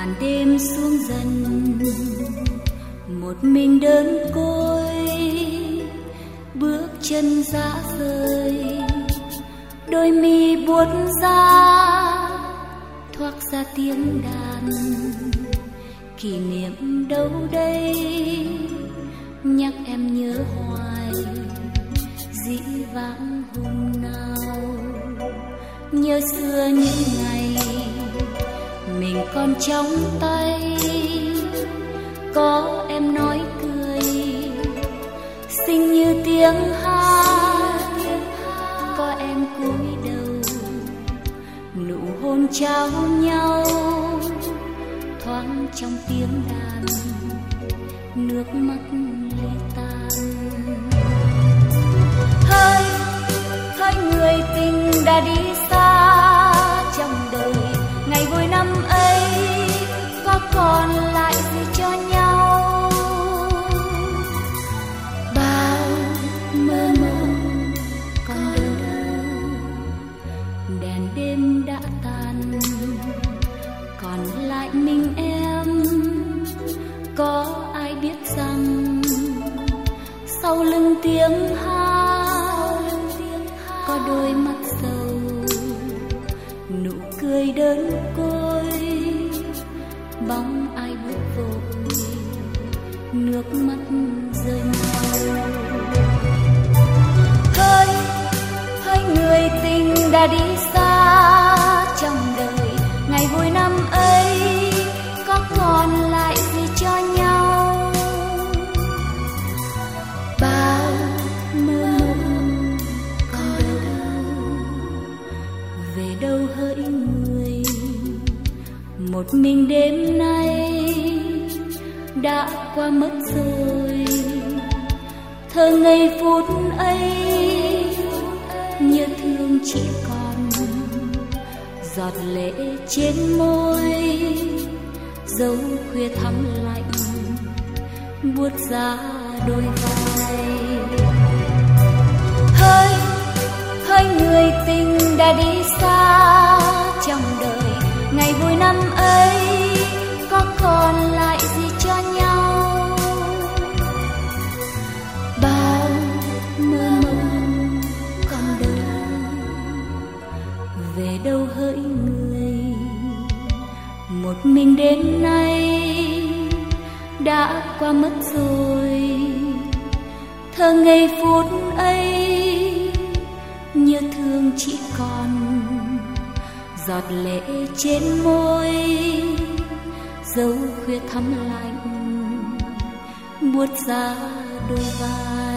màn đêm xuống dần, một mình đơn côi bước chân rã rời, đôi mi buốt ra thoác ra tiếng đàn. Kỷ niệm đâu đây nhắc em nhớ hoài, dĩ vãng hôm nào nhớ xưa những ngày mình còn trong tay. Có em nói cười xinh như tiếng hát, có em cúi đầu nụ hôn trao nhau thoáng trong tiếng đàn, nước mắt ly tan. Hỡi hỡi người tình đã đi xa trong đời, ngày vui năm ấy có còn lại gì cho nhau? Bao mơ mộng còn đâu, đèn đêm đã tàn, còn lại mình em. Có ai biết rằng sau lưng tiếng hát có đôi mắt sầu, nụ cười đơn côi, bóng ai bước vội, nước mắt rơi mau. Hỡi hỡi người tình đã đi xa trong đời, ngày vui năm ấy có còn lại gì cho nhau? Bao mơ mộng còn đâu, về đâu hỡi người, một mình đêm nay đã qua mất rồi. Thơ ngây phút ấy nhớ thương chỉ còn giọt lệ trên môi, dấu khuya thắm lạnh buốt giá đôi vai. Hỡi hỡi người tình đã đi xa trong đời, ngày vui năm ấy có còn lại gì cho nhau? Bao mơ mộng còn đâu, về đâu hỡi người, một mình đêm nay đã qua mất rồi. Thơ ngây phút ấy nhớ thương chỉ còn giọt lệ trên môi, dấu khuya thắm lạnh buốt giá đôi vai.